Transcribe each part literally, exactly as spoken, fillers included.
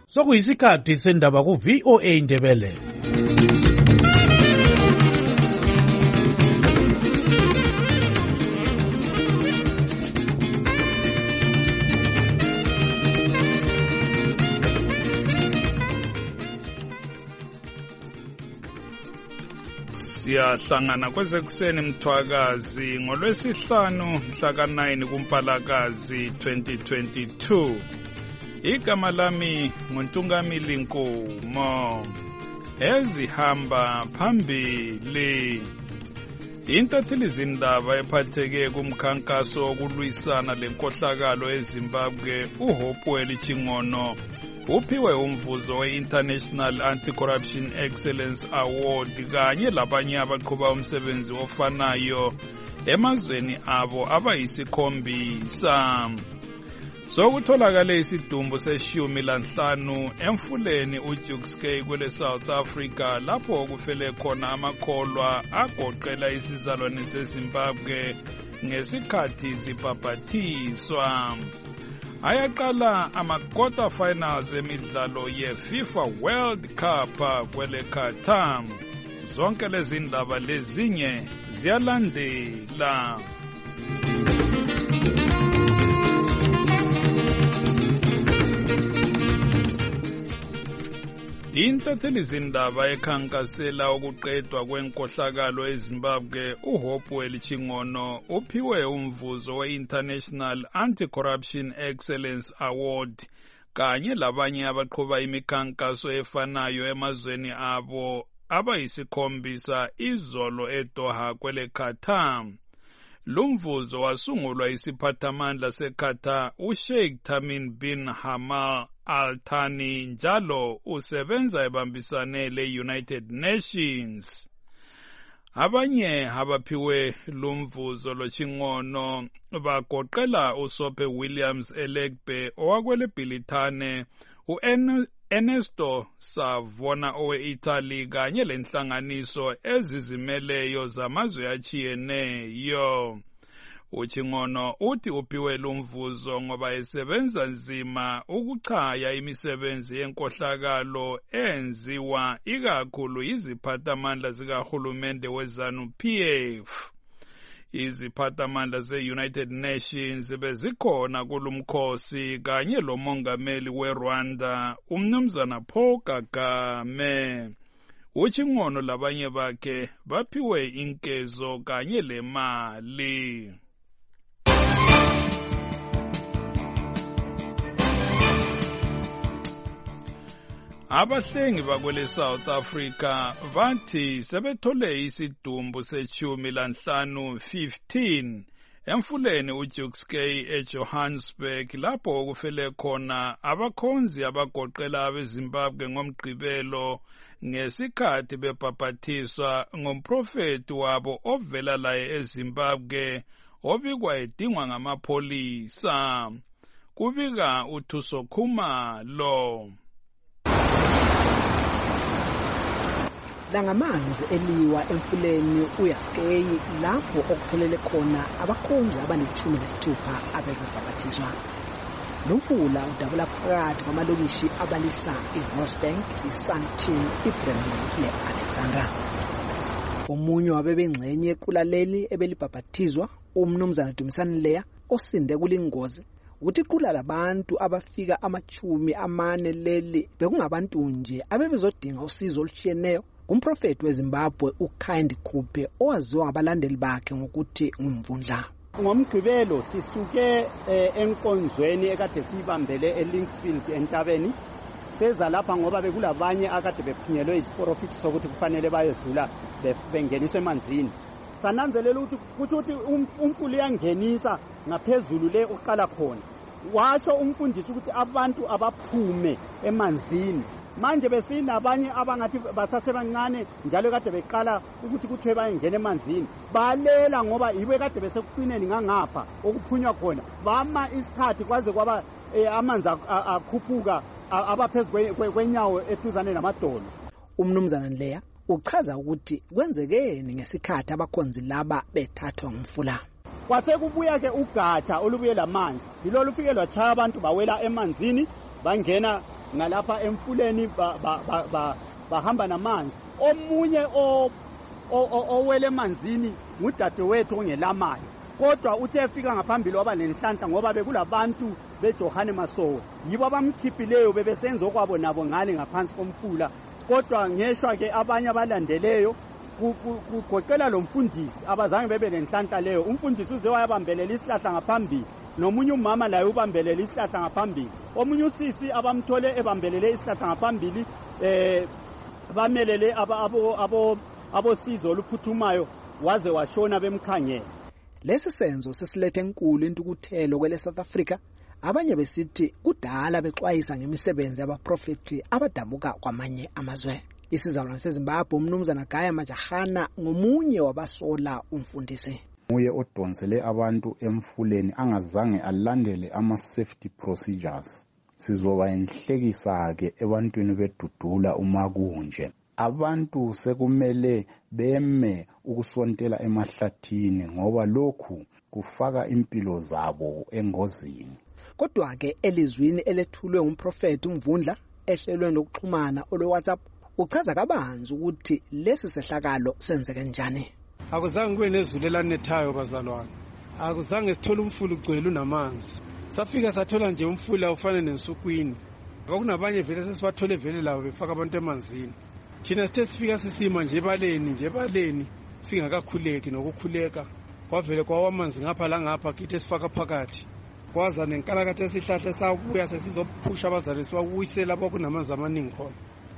Sokuyisikhathi sendaba ku V O A Indebele. Siyahlangana kwezekuseni Mthwakazi ngolwesihlanu mhla ka nine kuMpalakazi twenty twenty-two. Igama lami nguNtungamili Nkomo. Ezihamba phambili. Intatheli zindaba ephatheke kumkhankaso wokulwisana lenkohlakalo eZimbabwe uHopewell Chingono uphiwe umvuzo we-International Anti-Corruption Excellence Award kanye labanye abaqhuba umsebenzi ofanayo emazweni abo abayisikhombisa. Sokutholakale isidumbu seshumi lanhlanu emfuleni uJukskei kwele South Africa lapho kufele khona amakholwa agoqela isizalwane seZimbabwe ngesikhathi zibhabhathiswa. Ayaqala ama-quarter finals emidlalo ye-FIFA World Cup kwele Qatar. Zonke lezi ndaba lezinye ziyalandela. Intatheli zindaba ekhankasela ukuqedwa kwenkohlakalo eZimbabwe uHopewell Chingono uphiwe umvuzo we-International Anti-Corruption Excellence Award kanye labanye abaqhuba imikhankaso efanayo emazweni abo abayisikhombisa izolo eDoha kwele Qatar. Lumvuzo wasungulwa isiphathamandla seQatar uSheikh Tamim bin Hamad Al Thani njalo usebenza ebambisane le-United Nations. Abanye abaphiwe lumvuzo lo Chingono bagoqela uSophe Williams Elegbe owakwele Bhilithane, u-Ernesto Savona owe-Italy kanye lenhlanganiso ezizimeleyo zamazwe achiyeneyo. UChingono uthi uphiwe lumvuzo ngoba esebenza nzima ukuchaya imisebenzi yenkohlakalo enziwa ikakhulu iziphathamandla zikahulumende weZanu-P F. Iziphathamandla ze-United Nations bezikhona kulumkhosi kanye lomongameli weRwanda uMnumzana Paul Kagame. UChingono labanye bakhe baphiwe inkezo kanye lemali. Abahlengi bakwele South Africa bathi sebethole isidumbu seshumi lanhlanu fifteen emfuleni uJukskei eJohannesburg lapho kufele khona abakhonzi abagoqela abeZimbabwe ngomgqibelo ngesikhathi bebhabhathiswa ngomprofeti wabo ovela laye eZimbabwe obikwa edingwa ngamapholisa. Kubika uThuso Khumalo. Langamanzi eliwa emfuleni uJukskei lapho okuphelele khona abakhonzi abaneshumi nesithupha abebhabhathiswa. Lumfula udabula phakathi kwamalokishi abalisa iRosebank, iSandton, iBrandon leAlexandra. Omunye wabebengxenye yequla leli ebelibhabhathizwa uMnumzana Dumisani Leya osinde kulingozi uthi iqula labantu abafika amachumi amane leli bekungabantu nje abebezodinga usizo olutshiyeneyo kumprofeti weZimbabwe uKhindi Khuphe owaziwa ngabalandeli bakhe ngokuthi ngumvundla. Ngomgqibelo sisuke enkonzweni ekade sibambele eLinksfield entabeni seza lapha ngoba bekulabanye akade bephunyelwe isiprofiti sokuthi kufanele bayedlula bengeniswe emanzini. Sananzelela ukuthi ukuthi umfuli yangenisa ngaphezulu le uqala khona. Washo umfundisi ukuthi abantu abaphume emanzini. Manje besinabanye abangathi basasebancane njalo kade beqala ukuthi kuthiwe bayengena emanzini. Balela ngoba ibe kade besekucineni ngangapha okuphunywa khona. Bama isikhathi kwaze kwaba amanzi akhuphuka abaphezulu kwenyawo etuzane namadolo. Umnumzana Leya uchaza ukuthi kwenzekeni ngesikhathi abakhonzi laba bethathwa ngumfula. Kwase kubuya ke ugatsha olubuye lamanzi. Yilo lufike lwachaya abantu bawela emanzini bangena ngalapha emfuleni bahamba ba, ba, namanzi. Omunye owele emanzini ngudadewethu ongelamayo, kodwa uthe efika ngaphambili waba nenhlanhla ngoba bekulabantu beJohane Masowe yibo abamkhiphileyo bebesenza okwabo nabo ngale ngaphansi komfula. Kodwa ngeshwa ke abanye abalandeleyo kugoqela lo mfundisi abazange bebe nenhlanhla leyo. Umfundisi uze wayabambelela isihlahla ngaphambili, nomunye umama laye ubambelela isihlahla ngaphambili, omunye usisi abamthole ebambelele isihlahla ngaphambili eh bamelele abo abo abosizo oluphuthumayo waze washona bemkhangela. Lesi senzo sesilethe enkulu intukuthelo kwele South Africa. Abanye besithi kudala bexwayisa ngemisebenzi yabaprofeti abadabuka kwamanye amazwe. Isizalwane seZimbabwe umnumzana Gaya Majahana ngomunye wabasola umfundisi. Uye odonsele abantu emfuleni angazange alandele ama safety procedures. Sizoba inhlekisa ke ebantwini bedudula uma kunje. Abantu sekumele beme ukusontela emahlathini ngoba lokhu kufaka impilo zabo engozini. Kodwa ke elizwini elethulwe umprofeti uMvundla ehlelweni lokuxhumana olwe WhatsApp uchaza kabanzi ukuthi lesi sehlakalo senzeke njani. Akuzange kube nezulu elanethayo bazalwane. Akuzange sithole umfula ugcwele unamanzi. Safika sathola nje umfula ufana nensukwini. Kwakunabanye vele sesibathole vele labo befaka abantu emanzini. Thina sithe sifika sisima nje baleni nje baleni singakakhuleki nokukhuleka. Kwavele kwawamanzi ngapha la ngapha kithe sifaka phakathi. Kwaza nenkalakatha esihlahla sabuya sesizophusha abazali siwabuyisela lapho kunamanzi amaningi khona.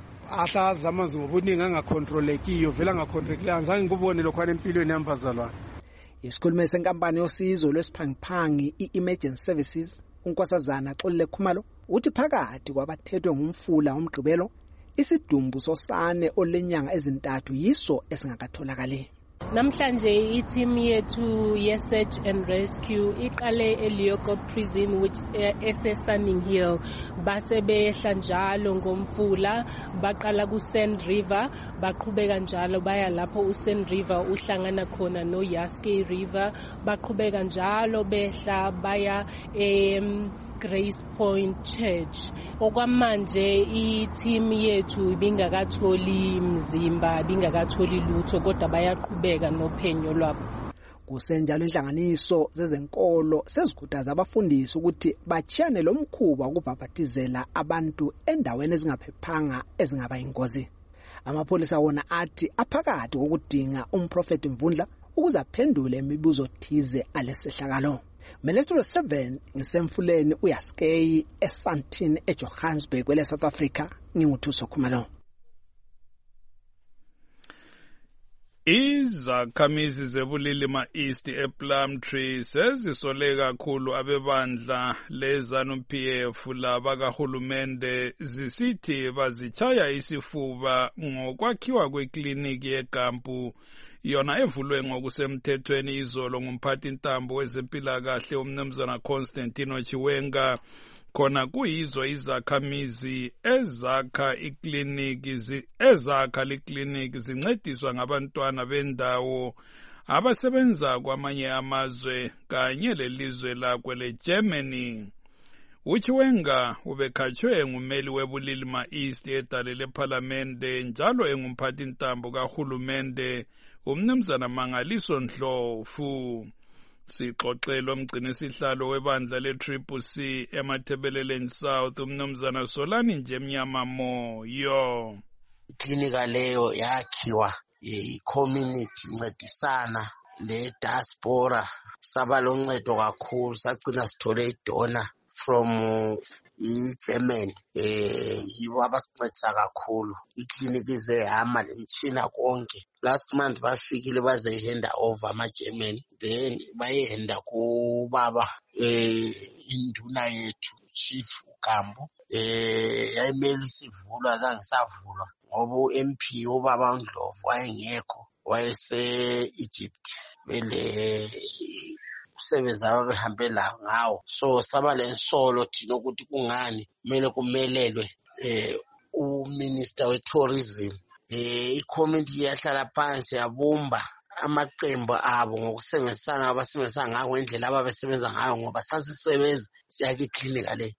Ahlaza amanzi ngobuningi angacontrolekiyo vele angacontrolekile azange ngikubone lokho empilweni yambazalwane. Isikhulume senkampani yosizo lwesiphangiphangi i-Emergency Services uNkosazana Xolile Khumalo uthi phakathi kwabathethwe ngumfula umgqibelo isidumbu sosane olenyanga ezintathu yiso esingakatholakali. Namhlanje i-team yethu ye-search and rescue iqale eLeoco prison which ese-Sunning Hill. Base behla njalo ngomfula baqala ku-Sand River baqhubeka njalo baya lapho u-Sand River uhlangana khona no-Yaskey River. Baqhubeka njalo behla baya e-Grace Point Church. Okwamanje i-team yethu ibingakatholi mzimba ibingakatholi lutho kodwa bayaqhubeka nophenyo lwabo. Kusenjalo inhlanganiso zezenkolo sezikhuthaza abafundisi ukuthi bachiyane lo mkhuba ukubhabhatizela abantu endaweni ezingaphephanga ezingaba ingozi. Amapholisa wona athi aphakathi kokudinga umprofeti Mvundla ukuze aphendule imibuzo thize alesehlakalo. Melethulo seven ngisemfuleni uYaskey eSandton eJohannesburg kwele South Africa. Nginguthuso Khumalo. Izakhamizi zebulilima East ePlumtree sezisole kakhulu abebandla leZANU-P F laba kahulumende zisithi bazichaya isifuba ngokwakhiwa kwekliniki yeGampu yona evulwe ngokusemthethweni izolo ngumphathi intambo wezempilakahle umnumzana Constantino Chiwenga. Khona kuyizo izakhamizi ezakha ikliniki ezakha likliniki zincediswa ngabantwana bendawo abasebenza kwamanye amazwe kanye lelizwe lakwe leGermany. Uchiwenga ubekhatshwe ngumeli webulilima East edale leParlamente njalo engumphathi intambo kahulumende umnumzana Mangaliso Ndlovu. Sixoxelo mgcini sihlalo webandla le-Triple C eMathebeleleni South umnumzana Solani Njemnyama Moyo. Iklinika leyo yakhiwa i-community incedisana le-diaspora saba loncedo kakhulu sagcina sithole idona from i-Germany eh yibo abasincedisa kakhulu. Ikliniki zehama lemtshina konke. Last month bafikile bazehanda over ama-German then bayehanda kubaba eh induna yethu Chief Ukambo eh yayimele sivulwa zange savulwa ngoba u-M P ubaba uNdlovu wayengekho wayese-Egypt bele usebenza ababehambe la ngawo. So saba lensolo thina ukuthi kungani kumele kumelelwe eh uMinister we-Tourism. Eh i-community yahlala phansi yabumba amaqembu abo ngokusebenzisana abasebenzisa ngayo ngendlela ababesebenza ngayo ngoba sasisebenza siyake iklinika le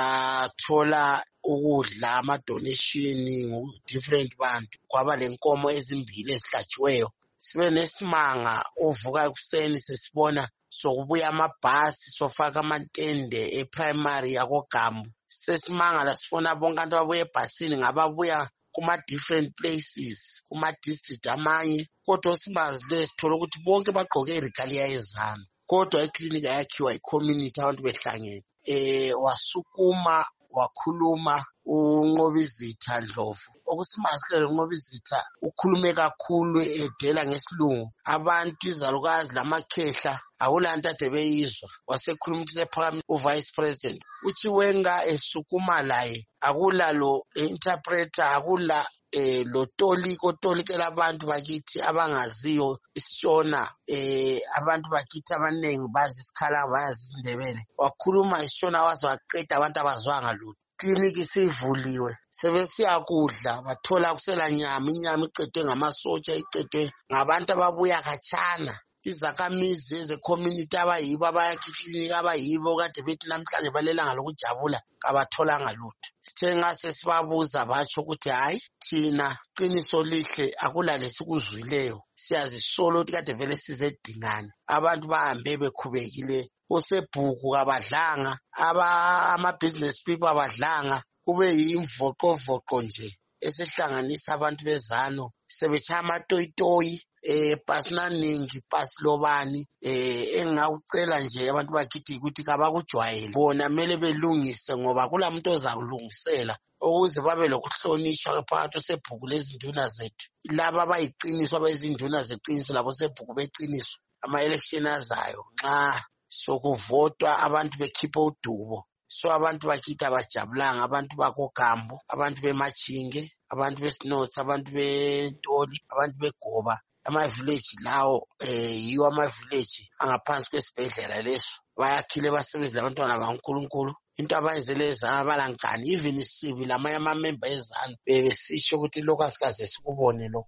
sathola ukudla ama-donation ngu-different bantu kwaba lenkomo ezimbili ezihlatshiweyo sibe nesimanga uvuka ekuseni sesibona sokubuya amabhasi sofaka amantende e-primary yakoGambu sesimangala sifuna bonke abantu ababuya ebhasini ngababuya kuma-different places kuma-district amanye kodwa simazi lesithola ukuthi bonke bagqoke iregalia yezanu kodwa iklinika yakhiwa i-community abantu behlangene eh wasukuma wakhuluma uNqobizitha Ndlovu okusimasile uNqobizitha ukhulume kakhulu edela ngesilungu abantu izalukazi lamakhehla akulanto ade beyizwa wasekhuluma ukuthi sephakamisa uvice president uthi wenga esukuma laye akulalo interpreter akula eh lo toliko tolikela abantu bakithi abangaziyo isishona eh abantu bakithi abanengi bazi isikhala bayazi isindebele wakhuluma isishona waze waqeda abantu abazwanga lutho kliniki sivuliwe sebesiyakudla bathola kusela nyama inyama iqedwe ngamasotsha iqedwe ngabantu ababuya khatshana izakhamizi eze-community abayibo abayakiklinika abayibo kade bethi namhlanje balelanga lokujabula kabatholanga lutho sithe ngase sibabuza batsho ukuthi hayi thina qiniso lihle akulale sikuzwileyo siyazisolo ukuthi kade vele sizedingane abantu bahambe bekhubekile osebhuku kabadlanga ama-business people abadlanga kube yimvoqovoqo nje esihlanganisa abantu bezano sebetshaya amatoyitoyi eh pasinaningi pasilobani eh engawucela nje abantu bakithi ukuthi kabakujwayele bona mele belungise ngoba kulamuntu ozakulungisela ukuze babe lokuhlonishwa phakathi sebhuku lezinduna zethu laba abayiqiniswa bezinduna zeqiniso labo sebhuku beqiniso ama-election azayo nxa sokuvotwa abantu bekhipha udubo so abantu bakithi abajabulanga abantu bakoGambu abantu beMachinge abantu beSinothi abantu beNtoli abantu beGoba ama-village lawo eh yiwo ama-village angaphansi kwesibhedlela leso bayakhile basebenzi labantwana baNkulunkulu into abayenzele ezana balangani even isibi lamanye ama-member ezana bebesisho ukuthi lokho asikaze sikubone lo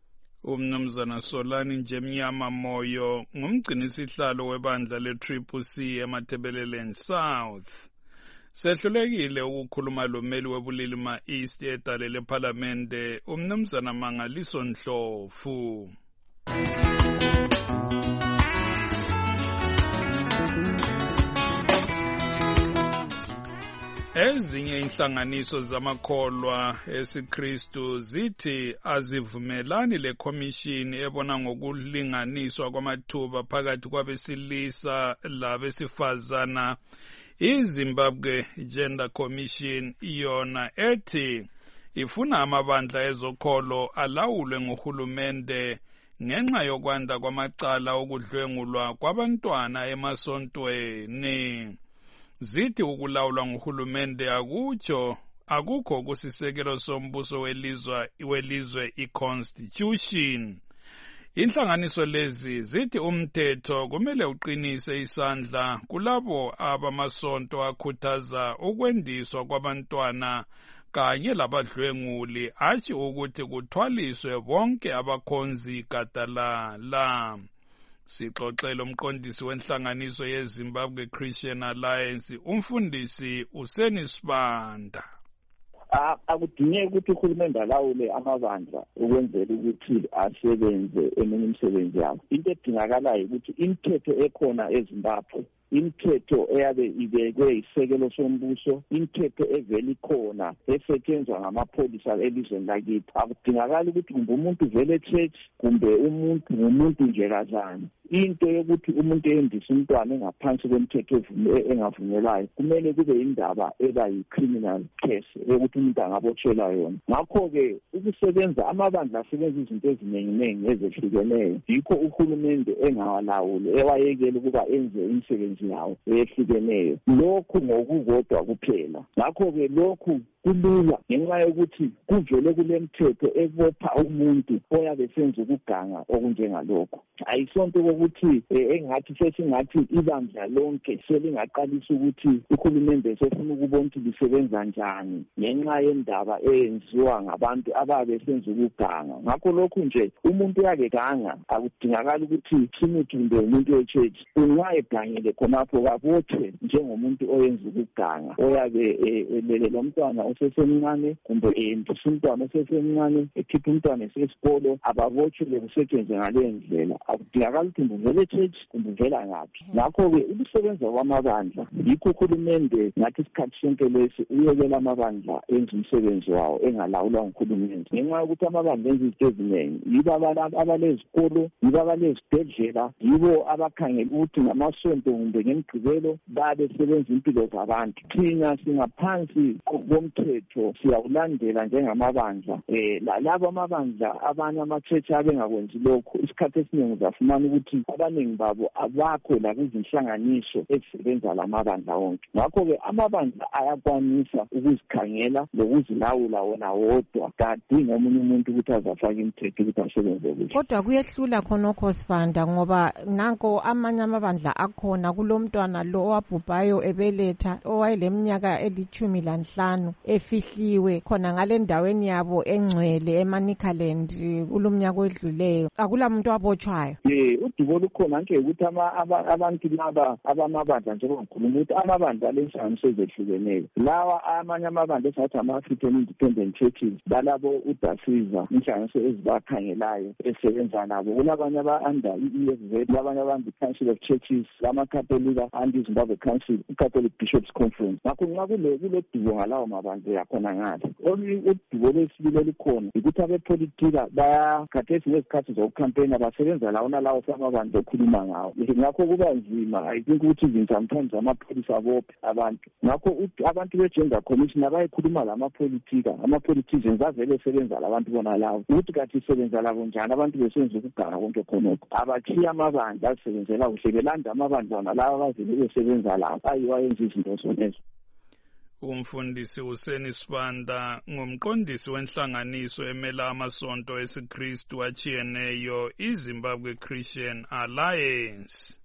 umnumzana Solani Njemnyama Moyo ngumgcinisihlalo webandla le-Triple C eMatabeleland South sehlulekile ukukhuluma lomeli webulili ma-East edale leParlamente umnumzana Mangaliso Ndlovu ezinye inhlanganiso zamakholwa esiKristu zithi azivumelani le commission ebona ngokulinganiswa kwamathuba phakathi kwabesilisa labesifazana iZimbabwe Gender Commission yona ethi ifuna amabandla ezokholo alawulwe ngohulumende ngenxa yokwanda kwamacala okudlwengulwa kwabantwana emasontweni zithi ukulawulwa ngohulumende akutsho akukho kusisekelo sombuso welizwe welizwe iconstitution inhlanganiso lezi zithi umthetho kumele uqinise isandla kulabo abamasonto akhuthaza ukwendiswa kwabantwana kanye labadlwenguli athi ukuthi kuthwaliswe bonke abakhonzi gadalala sixoxela umqondisi wenhlanganiso yeZimbabwe Christian Alliance umfundisi Useni Sibanda akudingeki ukuthi uhulumende alawule amabandla ukwenzela ukuthi asebenze eminye imisebenzi yabo into edingakalayo ukuthi imithetho ekhona eZimbabwe imithetho eyabe ibekwe isekelo sombuso imithetho evela ikhona esetshenzwa ngamapholisa elizweni lakithi akudingakala ukuthi kumbe umuntu vele e-church kumbe umuntu ngumuntu nje kazana into yokuthi umuntu eyendisa umntwana engaphansi kwemithetho engavunyelwayo kumele kube indaba eba yi-criminal case yokuthi umuntu angabotshelwa yona ngakho-ke ukusebenza amabandla asebenza izinto eziningi-ningi ezehlukeneyo yikho uhulumende engawalawuli ewayekela ukuba enze imisebenzi yawo eyehlukeneyo lokhu ngokukodwa kuphela ngakho-ke lokhu kulula ngenxa yokuthi kuvele kule mthetho ekubopha umuntu oyabe esenza ukuganga okunjengalokho. Ayisonto kokuthi engathi sesingathi ibandla lonke selingaqalisa ukuthi uhulumende sefuna ukubona ukuthi lisebenza njani ngenxa yendaba eyenziwa ngabantu ababe besenza ukuganga. Ngakho lokhu nje umuntu yakeganga akudingakala ukuthi simuthi kumbe umuntu we-church unxa egangile khonapho kabothe njengomuntu oyenza ukuganga oyabe elele lo mntwana osesemncane kumbe endisa umntwana osesemncane ekhipha umntwana esesikolo ababotshelwe kusetshenzwe ngaleyo ndlela. Akudingakala ukuthi uvele e-church kumbe uvela ngaphi. Ngakho-ke ukusebenza kwamabandla yikho uhulumende ngathi isikhathi sonke lesi uyekela amabandla enza umsebenzi wawo engalawulwa nguhulumende ngenxa yokuthi amabandla enza izinto eziningi. Yibo abalezikolo, yibo abalezibhedlela, yibo abakhangela ukuthi ngamasonto kumbe ngemigqibelo babesebenza impilo zabantu. Thina singaphansi komthetho siyawulandela njengamabandla. Um labo amabandla abanye ama-church abengakwenzi lokhu isikhathi esiningi uzafumana ukuthi abaningi babo abakho lakuzinhlanganiso ezisebenza la mabandla wonke. Ngakho-ke amabandla ayakwanisa ukuzikhangela lokuzilawula wona wodwa kadingi omunye umuntu ukuthi azafake imithetho ukuthi asebenze kuhle. Kodwa kuyehlula khonokho Sibanda ngoba nanko amanye amabandla akhona kulomntwana lo owabhubhayo ebeletha owayeleminyaka elithumi lanhlanu efihliwe khona ngale ndaweni yabo engcwele eManicaland kulomnyaka odluleyo. Akula muntu wabotshwayo. Eh udubo lukhona nje ukuthi abantu laba abamabandla njengoba ngikhuluma ukuthi amabandla lenhlanganiso ezehlukeneyo lawa amanye amabandla esathi ama-African Independent Churches balabo udasiza inhlanganiso ezibakhangelayo esebenza nabo. Kulabanye aba-under i-E F Z, labanye abantu i-Council of Churches, lama-Catholic and Zimbabwe Council, i-Catholic Bishops Conference. Ngakho nxa kule dubo ngalawo mabandla yakhona ngale. Udubo lwesibili olukhona ukuthi abepolitika bayakhathesi ngezikhathi zokukhampeyina basebenza lawona lawo samabandla okhuluma ngawo. Ngakho kuba nzima. I think ukuthi izinto sometimes amapholisa abophe abantu. Ngakho abantu be-Gender Commission abayikhuluma lamapolitika, ama-politicians avele sebenza labantu bona lawo. Ukuthi kathi isebenza labo njani abantu besenza ukuganga konke khonokho. Abachiya amabandla asebenzela kuhle belanda amabandla wona lawo abavele besebenza lawo. Ayiwa yenza izinto zonezo. Umfundisi Hussein Sibanda ngumqondisi wenhlanganiso emela amasonto esiKristu achiyeneyo iZimbabwe Christian Alliance.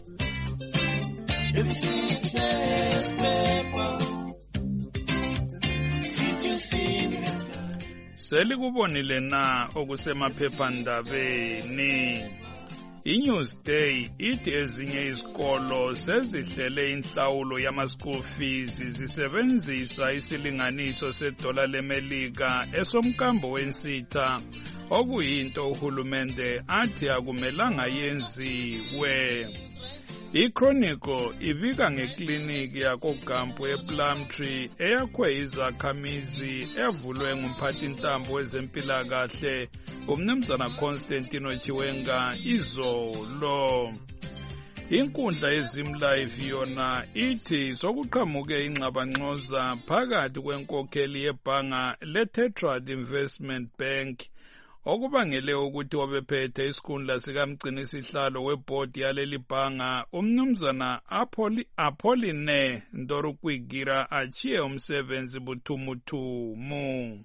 Selikubonile na okusemaphephandabeni. iNewsday ithi ezinye izikolo sezihlele inhlawulo yama-school fees zisebenzisa isilinganiso sedola lemelika esomkambo wensitha okuyinto uhulumende athi akumelanga yenziwe. iChronicle ibika ngekliniki yakoGampu ePlumtree eyakhwe izakhamizi evulwe ngumphathintambo wezempilakahle umnumzana Constantino Chiwenga izolo. Inkundla yeZimlive yona ithi sokuqhamuke ingxabangxoza phakathi kwenkokheli yebhanga leTetrad Investment Bank okubangele ukuthi wabephethe isikhundla sikamgcini sihlalo webhodi yaleli bhanga umnumzana Apolline Ndorukwigira achiye umsebenzi buthumuthumu.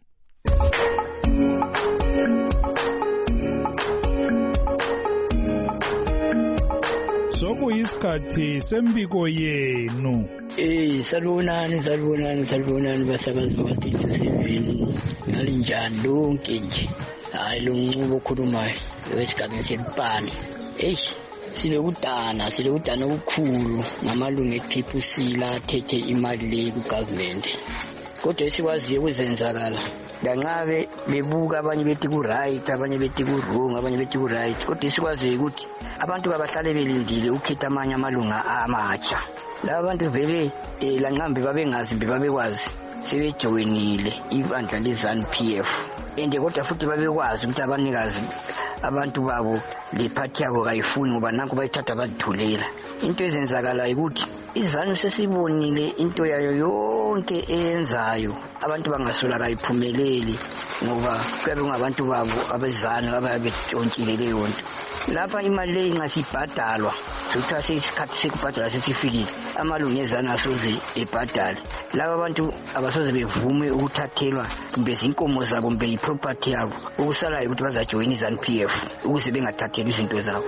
Sokuyisikhathi sembiko yenu. Eh salibonani salibonani salibonani basakazi bakwaState seven ngalinjani lonke nje. Hayi lo ncubo okhulumayo wesigaba selipani. Hey silekudana silekudana okukhulu ngamalungu e-Triple C la athethe imali le ku-government. Kodwa esikwaziyo ukuzenzakala langabe bebuka abanye bethi ku-right abanye bethi ku-wrong abanye bethi ku-right kodwa esikwaziyo ukuthi abantu babahlale belindile ukhetha amanye amalunga amatsha. Laba bantu vele lanqambe babengazi babekwazi sebejoyinile ibandla le-ZANU P F ende kodwa futhi babekwazi ukuthi abanikazi abantu babo le party yabo kayifuni ngoba nanku bayithatha bazithulela. Into ezenzakala ukuthi iZANU sesibonile into yayo yonke eyenzayo abantu bangasola kayiphumeleli ngoba kuyabe ngabantu babo abeZANU ababetontsile leyo nto. Lapha imali le ingasibhadalwa sokuthiwa seyisikhathi sekubhadala sesifikile amalungu eZANU asoze ebhadale laba bantu abasoze bevume ukuthathelwa kumbe inkomo zabo kumbe iproperty yabo ukusalayo ukuthi bazajoyina iZANU P F ukuze bengathatheli izinto zabo.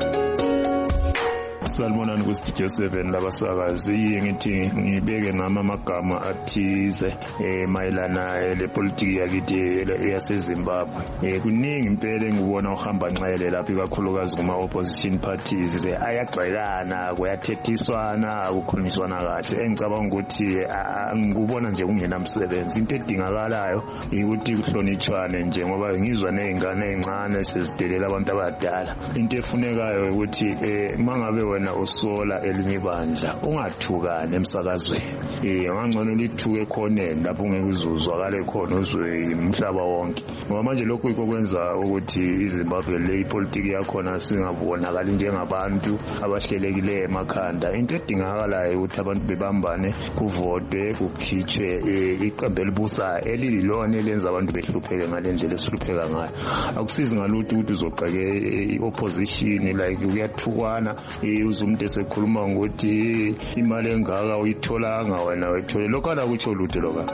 Salmonani kustudio seven labasakazi ngithi ngibeke nami amagama athize eh mayelana le politiki yakithi yaseZimbabwe. Eh kuningi impela engibona uhamba nxele lapha ikakhulukazi kuma opposition parties ayagxekana kuyathethiswana ukukhulumiswana kahle. Engicabanga ukuthi ngikubona nje kungenamsebenzi. Into edingakalayo ukuthi kuhlonitshwane nje ngoba ngizwa nezingane ezincane sezidelela abantu abadala. Into efunekayo ukuthi eh mangabe wena usola elinye ibandla ungathukane emsakazweni. Eh ngangcono lithuke khoneni lapho ungeke uzuzwakale khona uzwe umhlaba wonke. Ngoba manje lokho yikho kwenza ukuthi iZimbabwe le ipolitiki yakhona singabonakali njengabantu abahlelekileyo emakhanda. Into edingakalayo ukuthi abantu bebambane kuvotwe kukhitshwe iqembu elibusayo elililona elenza abantu behlupheke ngalendlela esihlupheka ngayo. Akusizi ngalutho ukuthi uzoqake iopposition like uyathukwana umuntu esekhuluma ngokuthi imali engaka uyitholanga wena uyithole lokho akutsho lutho lokho.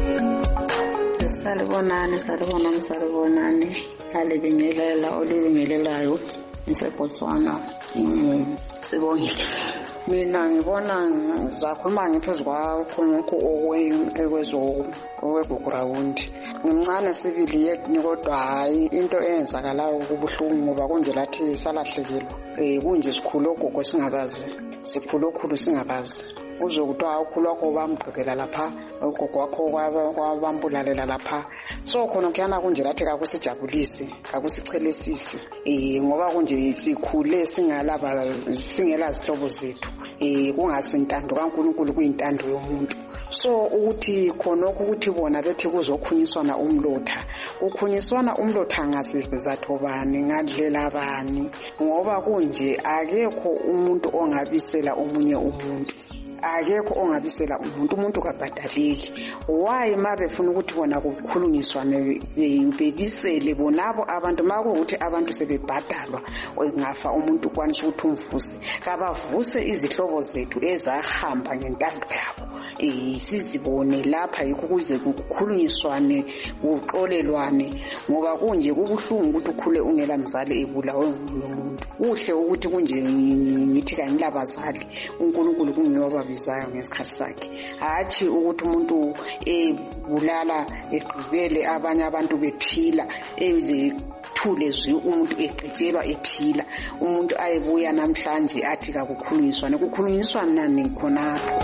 Salibonani salibonani salibonani alibingelela olibingelelayo eseBotswana sibongile. Mina ngibona zakhuluma ngiphezu kwakhonokho okwezo okweground. Ngimncane sibili yethu kodwa hayi into eyenzakalayo kubuhlungu ngoba konje lathi salahlekelwa. Eh kunje sikhulu ogogo singabazi. Sikhulu okhulu singabazi. Uzokuthiwa awukhulu wakho bamgqibela lapha ugogo wakho kwabambulalela lapha. So khona kuyana kunje lathi kakusijabulisi kakusichelesisi. Eh ngoba kunje sikhule singalaba singela zihlobo zethu. Eh kungasintando kaNkulunkulu kuyintando yomuntu. So ukuthi khonokho ukuthi bona bethi kuzokhunyiswana umlotha ukhunyiswana umlotha ngasizathu bani ngadlela abani ngoba kunje akekho umuntu ongabisela omunye umuntu akekho ongabisela umuntu umuntu kabhadaleli. Why mabefuna ukuthi bona kukhulunyiswane bebisele bonabo abantu makuthi abantu sebebhadalwa ngafa umuntu kwanisha ukuthi umvuse kabavuse izihlobo zethu ezahamba ngentando yabo. Isizibone lapha yikho kuze kukhulunyiswane kuxolelwane ngoba kunje kubuhlungu ukuthi ukhule ungela mzali ebulawe ngumuntu. Kuhle ukuthi kunje ngithi kangilabazali uNkulunkulu kungiyoba bizayo ngesikhathi sakhe. Hathi ukuthi umuntu ebulala egqibele abanye abantu bephila eze thule zwi umuntu eqetshelwa ephila umuntu ayebuya namhlanje athi kakukhulunyiswane kukhulunyiswana nani khonapho.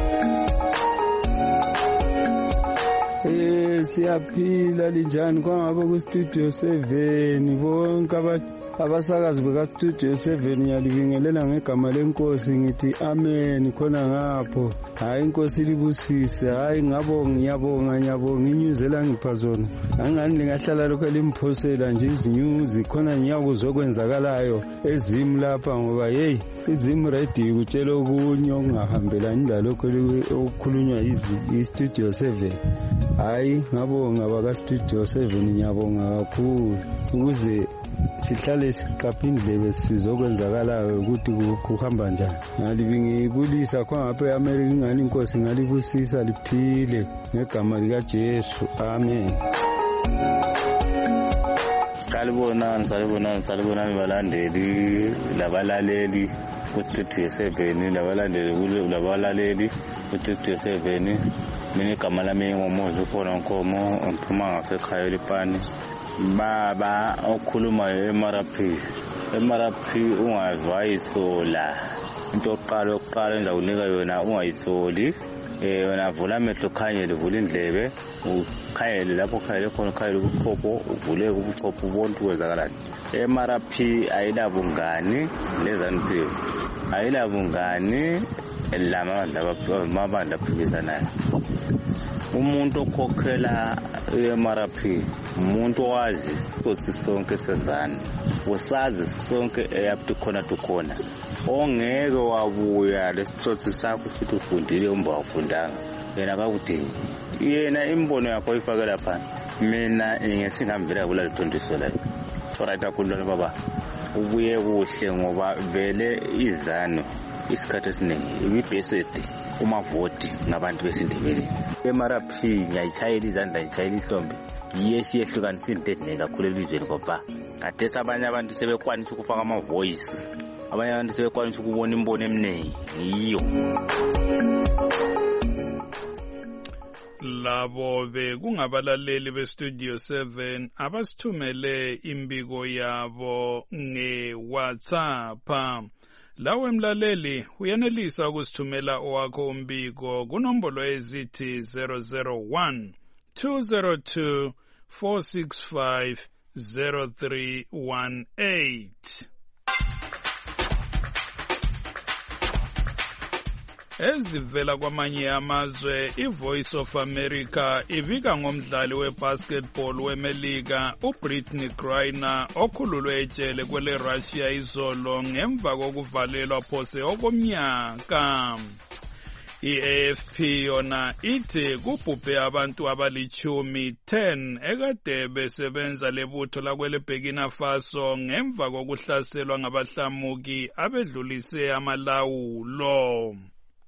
Eh siyaphila linjani kwangabe ku studio seven bonke abasakazi beka studio seven ngiyalibingelela ngegama lenkosi ngithi amen khona ngapho. Hayi inkosi libusise hayi ngabonga ngiyabonga ngiyabonga inyuzela ngipha zona angani lingahlala lokho limphosela nje izinyuzi khona ngiyakuzwa kwenzakalayo ezimu lapha ngoba hey izimu ready ukutshela okunye okungahambelani lalokho okukhulunywa istudio seven. Hayi ngabonga baka studio seven ngiyabonga kakhulu ukuze sihlale siqapha indlebe sizokwenzakalayo ukuthi kuhamba njani. Ngalibingibulisa khangapha eAmerica ingani inkosi ngalibusisa liphile ngegama lika Jesu amen. Salibonani salibonani salibonani balandeli labalaleli ku-studio seven labalandeli kule labalaleli ku-studio seven. Mina igama lami ngoMozi ukhona Nkomo ngiphuma ngasekhaya eLipani. Baba okhulumayo eM R P eM R P ungazwa isola into oqala oqala enza kunika yona ungayisoli. Eh wena vula amehlo khanyele vula indlebe ukhayele lapho khayele khona khayele ubuchopho uvule ubuchopho bonke kwenzakalani. eM R P ayilabungani leZANU P F ayilabungani lama mabandla aphikisanayo. Umuntu okhokhela eM R P umuntu owazi isitotsi sonke seZANU usazi sonke eyaphi khona tukhona ongeke wabuya lesitotsi sakho futhi ufundile umba wafundanga yena akakudingi yena imbono yakho ifake lapha. Mina ngesingambela kula lethondiso la alright akhulula baba ubuye kuhle ngoba vele iZANU isikhathi esiningi ibibhesedi kumavoti ngabantu besindebeleni. M-R P ngiyayitshayela izandla ngitshayela ihlombe yiyo esiyehlukanisa into ezinengi kakhulu elizweni ngoba khathesi abanye abantu sebekwanisa ukufaka ama-voice, abanye abantu sebekwanisa ukubona imbono eminingi yiyo. Labo bekungabalaleli beStudio seven abasithumele imbiko yabo nge-WhatsApp. Lawe mlaleli uyenelisa ukusithumela owakho umbiko kunombolo ezithi zero zero one two zero two four six five zero three one eight. Ezivela kwamanye amazwe, iVoice of America ibika ngomdlali webasketball weMelika uBrittney Griner okhululwe ejele kwele Russia izolo ngemva kokuvalelwa phose okomnyaka. I-A F P yona ithi kubhubhe abantu abalichumi ten ekade besebenza lebutho lakwele Burkina Faso ngemva kokuhlaselwa ngabahlamuki abedlulise amalawulo.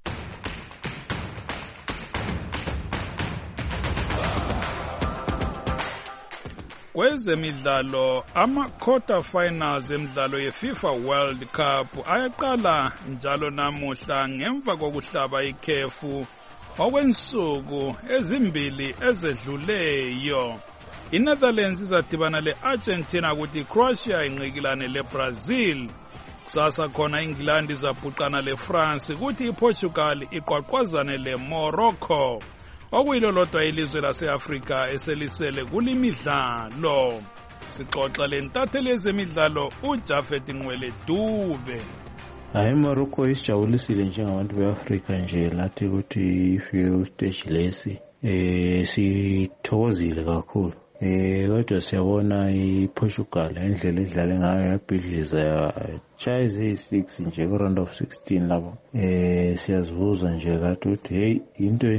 Kwezemidlalo, ama-quarter finals emidlalo ye-FIFA World Cup ayaqala njalo namuhla ngemva kokuhlaba ikhefu okwensuku ezimbili ezedluleyo. I-Netherlands izadibana le-Argentina kuthi Croatia inqikilane le-Brazil. Kusasa khona England izabhuqana le-France kuthi iPortugal iqwaqwazane le-Morocco. Okuyilo lodwa ilizwe lase-Afrika eselisele kulimidlalo. Sixoxa lentatheli yezemidlalo uJafet Ngwele Dube. Hayi, Morocco isijabulisile njengabantu be-Afrika nje lathi ukuthi ifike ustage lesi eh sithokozile kakhulu. Eh kodwa siyabona iPortugal endlela edlale ngayo yabhidliza yachaya six nje ku round of sixteen lapho. Eh siyazibuza nje lathi ukuthi hey into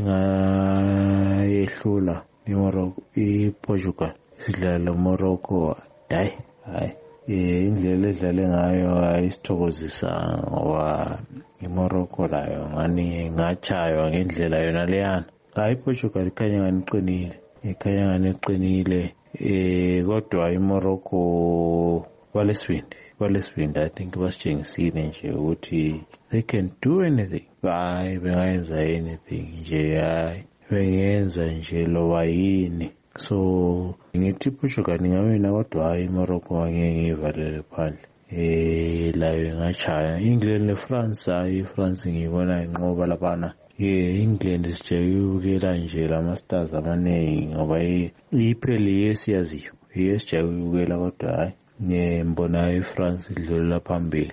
ingayehlula iMorocco iPortugal sidlala Morocco. Hayi hayi eh indlela edlale ngayo ayisithokozisa ngoba iMorocco layo ngani ngachaywa ngendlela yona leyana. Hayi iPortugal ikhanya ngani iqinile. Ikhanya ngani iqinile eh kodwa iMorocco balesibindi balesibindi I think basitshengisile nje ukuthi they can do anything. Hayi bengayenza anything nje, hayi bengenza nje loba yini. So ngithi Portugal ngawina kodwa hayi iMorocco angeke ngivalele phandle. Eh layo ngachaya England neFrance. Hayi iFrance ngiyibona inqoba lapana. Yeah, England isijayukela nje lama-stars amaningi ngoba ipheli yesiyaziyo yesijayukela kodwa hayi ngiyembona iFrance idlulela phambili.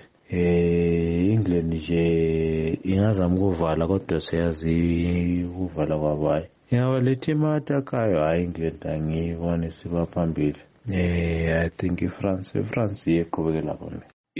Eh England nje ingazama ukuvala kodwa siyazi ukuvala kwabayi. Yaba le team atakayo hayi England angiyibona siba phambili. Eh I think iFrance iFrance iyeqhubekela phambili.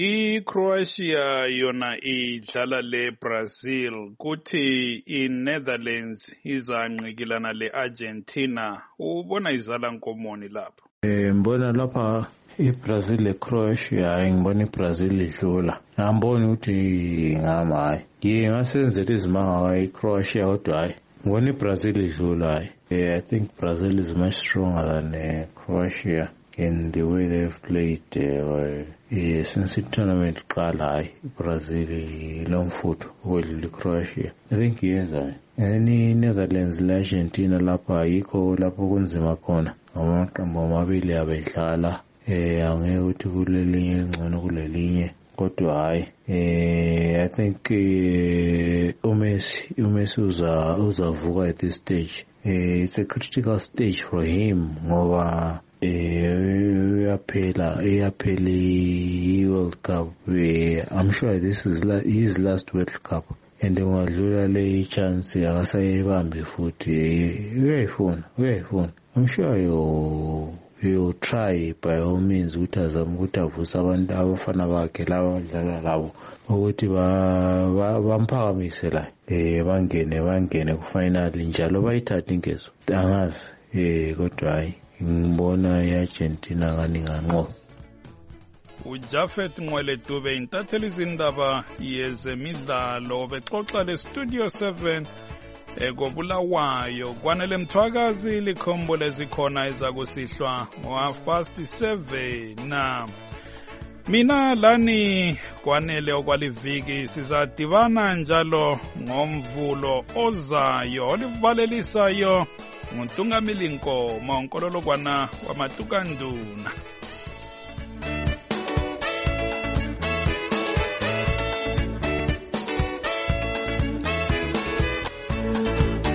I-Croatia yona idlala le-Brazil kuthi i-Netherlands izanqikilana le-Argentina. Ubona izala nkomoni lapho? Eh mbona lapha iBrazil le-Croatia ngibona iBrazil idlula. Ngambona ukuthi ngama hayi. Ye ngasenzela izimanga iCroatia kodwa hayi. Ngibona iBrazil idlula hayi. I think Brazil is much stronger than uh, Croatia in the way they've played uh, uh, since the tournament qala hayi Brazil long foot wedlula Croatia. I think yenza any Netherlands le-Argentina lapha yikho lapho kunzima khona amaqembu amabili abedlala. Eh angeke uthi kulelinye ngcono kulelinye kodwa hayi eh I think uh, uMessi uMessi uza uzavuka at this stage. Uh, it's a critical stage for him ngoba eh uyaphela uyaphela i-World Cup. I'm sure this is la, his last World Cup and ungadlula le chance akasayibambi futhi uyayifuna uyayifuna. I'm sure you you try by all means ukuthi azama ukuthi avusa abantu abafana bakhe laba badlala labo ukuthi bamphakamise la eh bangene bangene ku final njalo bayithatha inkezo. Angazi eh kodwa hayi ngibona iArgentina ngani nganqo. uJafet Nqwele Dube intatheli izindaba yezemidlalo bexoxa le-Studio seven ekobulawayo kwanele Mthwakazi likhombo lezikhona ezakusihlwa ngo-half past seven na mina lani kwanele okwaliviki sizadibana njalo ngomvulo ozayo olivalelisayo nguNtungamili Nkomo onkololokwana wamatukanduna.